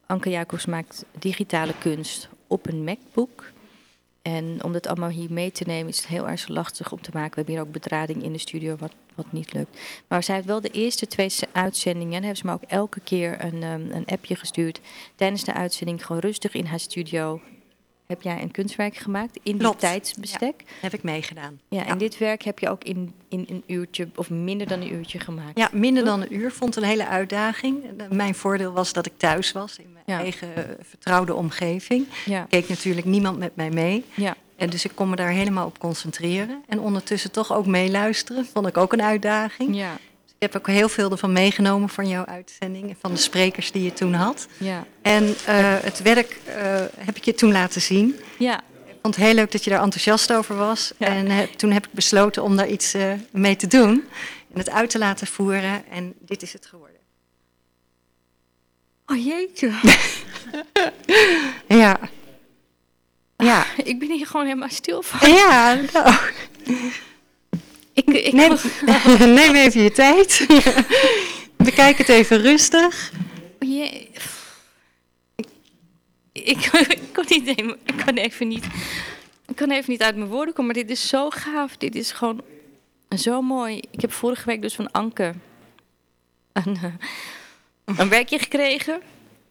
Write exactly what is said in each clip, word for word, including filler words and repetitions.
Anke Jacobs maakt digitale kunst op een MacBook. En om dat allemaal hier mee te nemen is het heel erg lastig om te maken. We hebben hier ook bedrading in de studio, wat, wat niet lukt. Maar zij heeft wel de eerste twee uitzendingen. En hebben ze me ook elke keer een, um, een appje gestuurd. Tijdens de uitzending gewoon rustig in haar studio. Heb jij een kunstwerk gemaakt in die tijdsbestek? Ja, heb ik meegedaan. Ja, ja. En dit werk heb je ook in, in een uurtje of minder dan een uurtje gemaakt? Ja, minder dan een uur. Vond een hele uitdaging. Mijn voordeel was dat ik thuis was in mijn ja. eigen uh, vertrouwde omgeving. Ja. Keek natuurlijk niemand met mij mee. Ja. En dus ik kon me daar helemaal op concentreren. En ondertussen toch ook meeluisteren. Vond ik ook een uitdaging. Ja. Ik heb ook heel veel ervan meegenomen van jouw uitzending. Van de sprekers die je toen had. Ja. En uh, het werk uh, heb ik je toen laten zien. Ja. Ik vond het heel leuk dat je daar enthousiast over was. Ja. En uh, toen heb ik besloten om daar iets uh, mee te doen. En het uit te laten voeren. En dit is het geworden. Oh jeetje. Ja. Ja. Ik ben hier gewoon helemaal stil van. Ja, nou. Ik, ik neem, was... neem even je tijd. Bekijk het even rustig. Je... Ik, ik, ik, kon niet, ik kan even niet... Ik kan even niet uit mijn woorden komen, maar dit is zo gaaf. Dit is gewoon zo mooi. Ik heb vorige week dus van Anke een, uh, een werkje gekregen.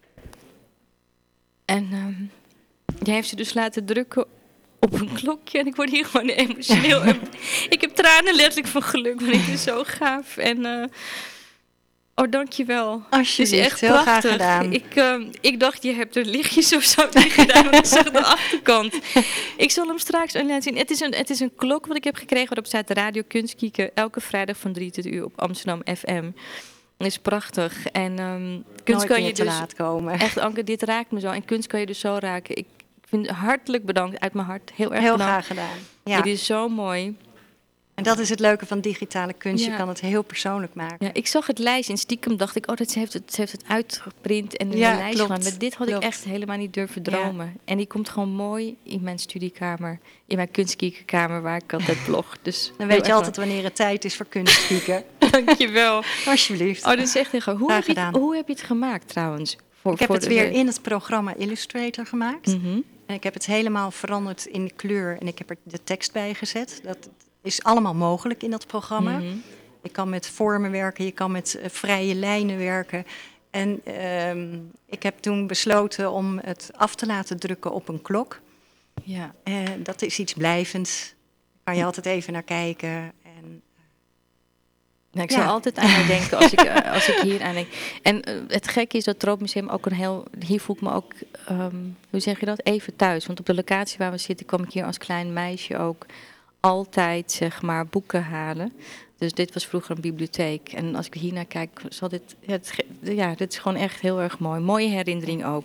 En um, die heeft ze dus laten drukken op een klokje. En ik word hier gewoon emotioneel. Ik heb tranen letterlijk van geluk, want het is zo gaaf. En uh, oh, dankjewel. Alsjeblieft, het is echt heel prachtig. graag gedaan. Ik, uh, ik dacht, je hebt er lichtjes of zo niet gedaan, want ik zag de achterkant. Ik zal hem straks laten zien. Het is, een, het is een klok wat ik heb gekregen, waarop staat Radio Kunstkieken. Elke vrijdag van drie tot uur op Amsterdam F M. Dat is prachtig. En um, kunst Nooit kan meer je te dus... laat komen. Echt, Anke, dit raakt me zo. En kunst kan je dus zo raken. Ik vind hartelijk bedankt, uit mijn hart. Heel erg Heel bedankt. graag gedaan. Ja. Dit is zo mooi. En dat is het leuke van digitale kunst. Ja. Je kan het heel persoonlijk maken. Ja, ik zag het lijst en stiekem dacht ik, oh, dat ze heeft het, ze heeft het uitgeprint en in Ja, een lijst klopt, gedaan. Maar dit had klopt. ik echt helemaal niet durven dromen. Ja. En die komt gewoon mooi in mijn studiekamer, in mijn kunstkiekenkamer waar ik altijd blog. Dus Dan weet je altijd wanneer het tijd is voor kunstkieken. Dankjewel. Alsjeblieft. Oh, dat is echt heel goed. Hoe, heb je het, hoe heb je het gemaakt trouwens? Voor, ik heb voor het de, weer in het programma Illustrator gemaakt. Mm-hmm. En ik heb het helemaal veranderd in de kleur en ik heb er de tekst bij gezet. Dat is allemaal mogelijk in dat programma. Mm-hmm. Je kan met vormen werken, je kan met uh, vrije lijnen werken. En uh, ik heb toen besloten om het af te laten drukken op een klok. Ja. Uh, dat is iets blijvends. Daar kan je altijd even naar kijken. En, nou, ik ja. zou altijd aan jou denken als ik, uh, als ik hier aan denk. En uh, het gekke is dat het Tropenmuseum ook een heel... Hier voel ik me ook, um, hoe zeg je dat, even thuis. Want op de locatie waar we zitten kwam ik hier als klein meisje ook altijd, zeg maar, boeken halen. Dus dit was vroeger een bibliotheek. En als ik hier naar kijk, zal dit... Ja, het, ja, dit is gewoon echt heel erg mooi. Mooie herinnering ook.